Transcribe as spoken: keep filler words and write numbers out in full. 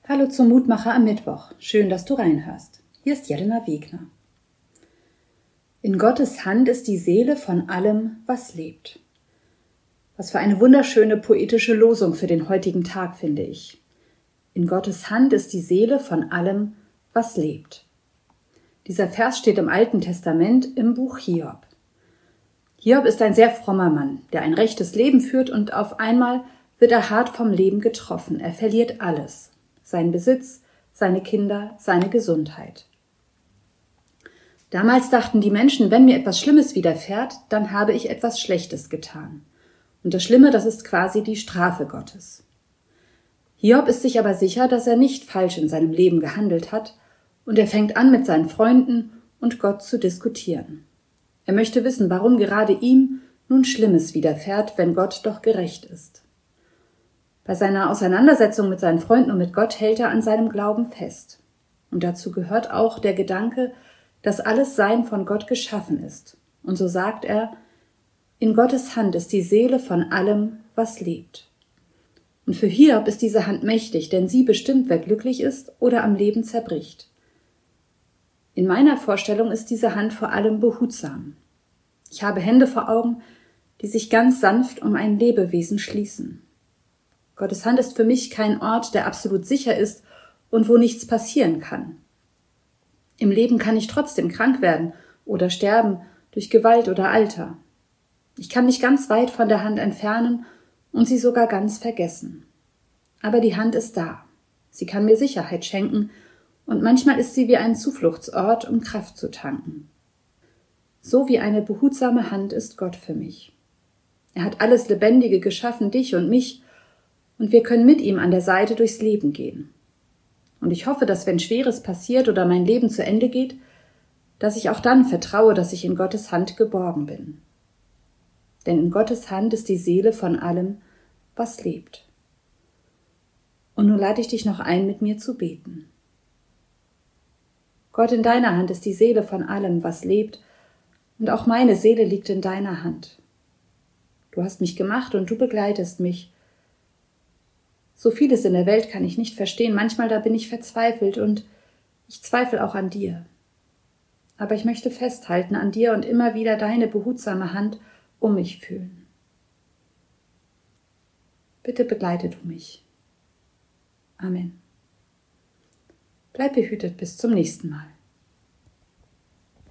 Hallo zum Mutmacher am Mittwoch. Schön, dass du reinhörst. Hier ist Jelena Wegner. In Gottes Hand ist die Seele von allem, was lebt. Was für eine wunderschöne poetische Losung für den heutigen Tag, finde ich. In Gottes Hand ist die Seele von allem, was lebt. Dieser Vers steht im Alten Testament im Buch Hiob. Hiob ist ein sehr frommer Mann, der ein rechtes Leben führt, und auf einmal wird er hart vom Leben getroffen. Er verliert alles. Seinen Besitz, seine Kinder, seine Gesundheit. Damals dachten die Menschen, wenn mir etwas Schlimmes widerfährt, dann habe ich etwas Schlechtes getan. Und das Schlimme, das ist quasi die Strafe Gottes. Hiob ist sich aber sicher, dass er nicht falsch in seinem Leben gehandelt hat, und er fängt an, mit seinen Freunden und Gott zu diskutieren. Er möchte wissen, warum gerade ihm nun Schlimmes widerfährt, wenn Gott doch gerecht ist. Bei seiner Auseinandersetzung mit seinen Freunden und mit Gott hält er an seinem Glauben fest. Und dazu gehört auch der Gedanke, dass alles Sein von Gott geschaffen ist. Und so sagt er, in Gottes Hand ist die Seele von allem, was lebt. Und für Hiob ist diese Hand mächtig, denn sie bestimmt, wer glücklich ist oder am Leben zerbricht. In meiner Vorstellung ist diese Hand vor allem behutsam. Ich habe Hände vor Augen, die sich ganz sanft um ein Lebewesen schließen. Gottes Hand ist für mich kein Ort, der absolut sicher ist und wo nichts passieren kann. Im Leben kann ich trotzdem krank werden oder sterben durch Gewalt oder Alter. Ich kann mich ganz weit von der Hand entfernen und sie sogar ganz vergessen. Aber die Hand ist da. Sie kann mir Sicherheit schenken und manchmal ist sie wie ein Zufluchtsort, um Kraft zu tanken. So wie eine behutsame Hand ist Gott für mich. Er hat alles Lebendige geschaffen, dich und mich, und wir können mit ihm an der Seite durchs Leben gehen. Und ich hoffe, dass wenn Schweres passiert oder mein Leben zu Ende geht, dass ich auch dann vertraue, dass ich in Gottes Hand geborgen bin. Denn in Gottes Hand ist die Seele von allem, was lebt. Und nun lade ich dich noch ein, mit mir zu beten. Gott, in deiner Hand ist die Seele von allem, was lebt, und auch meine Seele liegt in deiner Hand. Du hast mich gemacht und du begleitest mich. So vieles in der Welt kann ich nicht verstehen, manchmal da bin ich verzweifelt und ich zweifle auch an dir. Aber ich möchte festhalten an dir und immer wieder deine behutsame Hand um mich fühlen. Bitte begleite du mich. Amen. Bleib behütet bis zum nächsten Mal.